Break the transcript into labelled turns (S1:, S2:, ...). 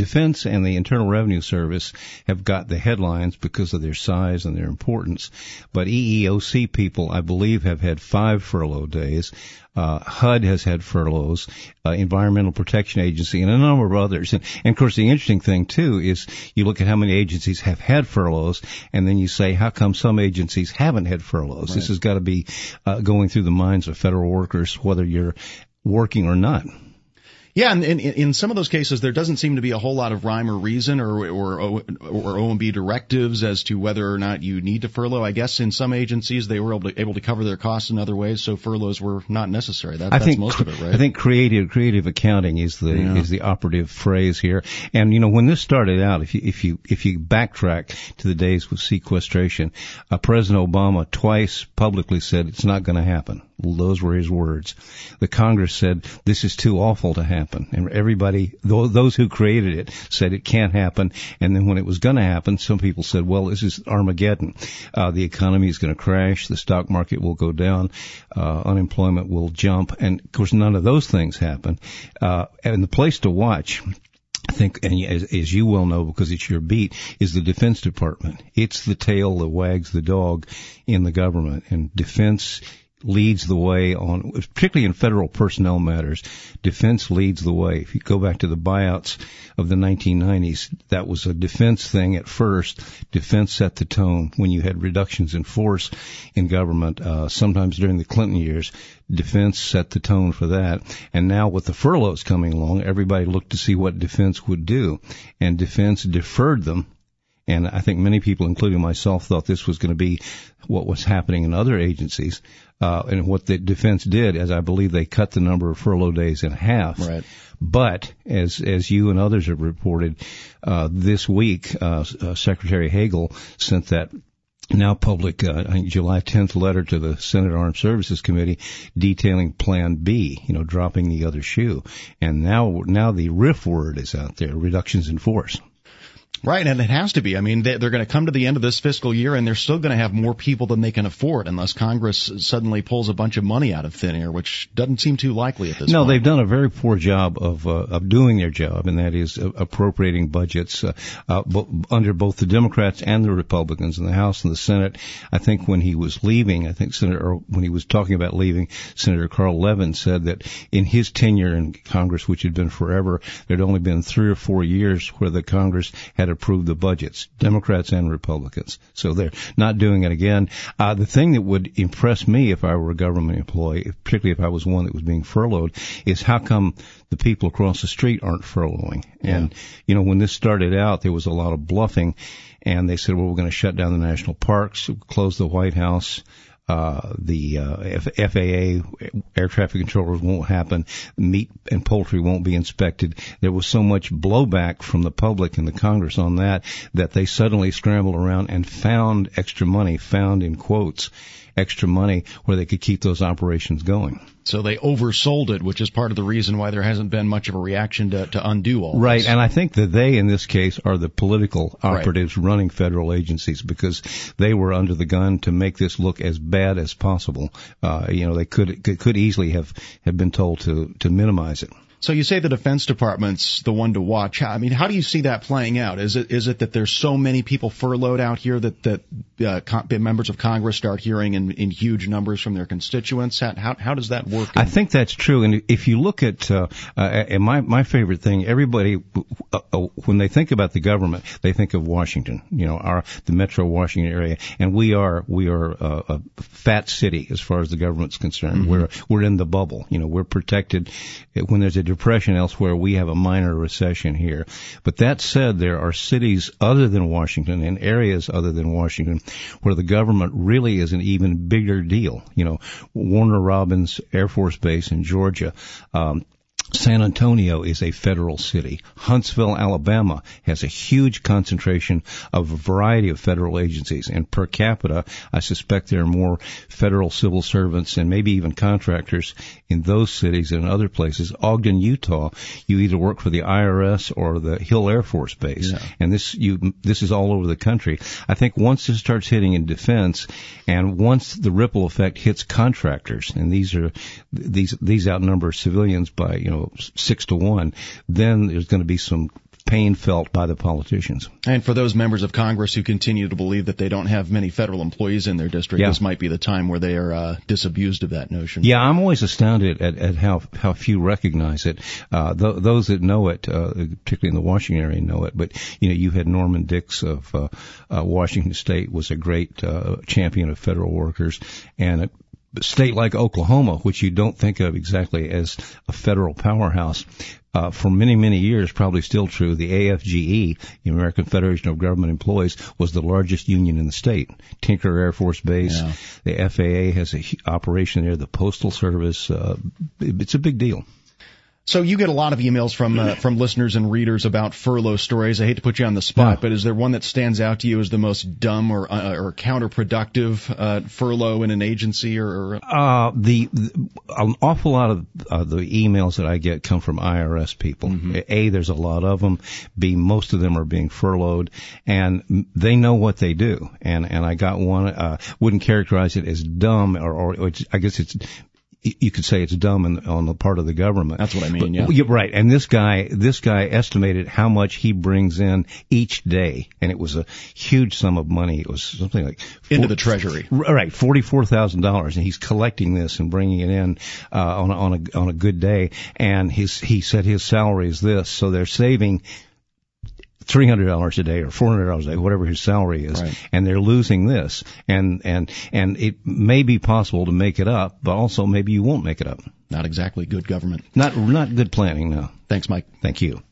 S1: Defense and the Internal Revenue Service have got the headlines because of their size and their importance. But EEOC people, I believe, have had 5 furlough days. HUD has had furloughs, Environmental Protection Agency, and a number of others. And of course, the interesting thing, too, is you look at how many agencies have had furloughs, and then you say, how come some agencies haven't had furloughs? Right. This has got to be going through the minds of federal workers, whether you're working or not.
S2: Yeah, and in some of those cases, there doesn't seem to be a whole lot of rhyme or reason or OMB directives as to whether or not you need to furlough. I guess in some agencies they were able to cover their costs in other ways, so furloughs were not necessary. That's most of it, right?
S1: I think creative accounting is the operative phrase here. And when this started out, if you backtrack to the days with sequestration, President Obama twice publicly said it's not going to happen. Those were his words. The Congress said this is too awful to happen, and everybody, those who created it, said it can't happen. And then when it was going to happen, some people said, "Well, this is Armageddon. The economy is going to crash. The stock market will go down. Unemployment will jump." And of course, none of those things happened. And the place to watch, I think, and as you well know because it's your beat, is the Defense Department. It's the tail that wags the dog in the government, and Defense leads the way on, particularly in federal personnel matters. Defense leads the way. If you go back to the buyouts of the 1990s, that was a defense thing at first. Defense set the tone when you had reductions in force in government. Sometimes during the Clinton years, defense set the tone for that. And now with the furloughs coming along, everybody looked to see what defense would do. And defense deferred them. And I think many people, including myself, thought this was going to be what was happening in other agencies. And what the defense did, as I believe they cut the number of furlough days in half. Right. But as you and others have reported, this week, Secretary Hagel sent that now public, I think July 10th letter to the Senate Armed Services Committee detailing Plan B, dropping the other shoe. And now the RIF word is out there, reductions in force.
S2: Right, and it has to be. I mean, they're going to come to the end of this fiscal year, and they're still going to have more people than they can afford unless Congress suddenly pulls a bunch of money out of thin air, which doesn't seem too likely at this point.
S1: No, they've done a very poor job of doing their job, and that is appropriating budgets under both the Democrats and the Republicans in the House and the Senate. I think when he was leaving, when he was talking about leaving, Senator Carl Levin said that in his tenure in Congress, which had been forever, there'd only been 3 or 4 years where the Congress had approved the budgets, Democrats and Republicans. So they're not doing it again. The thing that would impress me if I were a government employee, particularly if I was one that was being furloughed, is how come the people across the street aren't furloughing? And, when this started out, there was a lot of bluffing, and they said, well, we're going to shut down the national parks, close the White House, the FAA, air traffic controllers won't happen, meat and poultry won't be inspected. There was so much blowback from the public and the Congress on that they suddenly scrambled around and found extra money, found in quotes, extra money where they could keep those operations going.
S2: So they oversold it, which is part of the reason why there hasn't been much of a reaction to undo all
S1: right,
S2: this.
S1: And I think that they, in this case, are the political operatives running federal agencies because they were under the gun to make this look as bad as possible. They could easily have been told to minimize it.
S2: So you say the Defense Department's the one to watch. I mean, how do you see that playing out? Is it that there's so many people furloughed out here that members of Congress start hearing in huge numbers from their constituents? How does that work?
S1: I think that's true. And if you look at and my favorite thing, everybody when they think about the government, they think of Washington. The Metro Washington area, and we are a fat city as far as the government's concerned. Mm-hmm. We're in the bubble. We're protected. When there's a depression elsewhere, we have a minor recession here. But that said, there are cities other than Washington and areas other than Washington where the government really is an even bigger deal. Warner Robins Air Force Base in Georgia, San Antonio is a federal city. Huntsville, Alabama has a huge concentration of a variety of federal agencies. And per capita, I suspect there are more federal civil servants and maybe even contractors in those cities than other places. Ogden, Utah, you either work for the IRS or the Hill Air Force Base. Yeah. And this is all over the country. I think once this starts hitting in defense and once the ripple effect hits contractors, and these outnumber civilians by, 6 to 1, then there's going to be some pain felt by the politicians.
S2: And for those members of Congress who continue to believe that they don't have many federal employees in their district, this might be the time where they are disabused of that notion.
S1: Yeah, I'm always astounded at how few recognize it. Those that know it, particularly in the Washington area, know it. But you had Norman Dix of Washington State was a great champion of federal workers, and a state like Oklahoma, which you don't think of exactly as a federal powerhouse, for many, many years, probably still true, the AFGE, the American Federation of Government Employees, was the largest union in the state. Tinker Air Force Base, the FAA has an operation there, the Postal Service. It's a big deal.
S2: So you get a lot of emails from listeners and readers about furlough stories. I hate to put you on the spot, but is there one that stands out to you as the most dumb or counterproductive furlough in an agency? Or
S1: an awful lot of the emails that I get come from IRS people. Mm-hmm. A, there's a lot of them. B, most of them are being furloughed, and they know what they do. And I got one. Wouldn't characterize it as dumb, or I guess it's. You could say it's dumb on the part of the government.
S2: That's what I mean, yeah.
S1: Right. And this guy estimated how much he brings in each day, and it was a huge sum of money. It was something like
S2: into the treasury.
S1: Right, $44,000, and he's collecting this and bringing it in on a good day. And he said his salary is this, so they're saving $300 a day or $400 a day, whatever his salary is, right. And they're losing this, and it may be possible to make it up, but also maybe you won't make it up.
S2: Not exactly good government.
S1: Not good planning, no.
S2: Thanks, Mike.
S1: Thank you.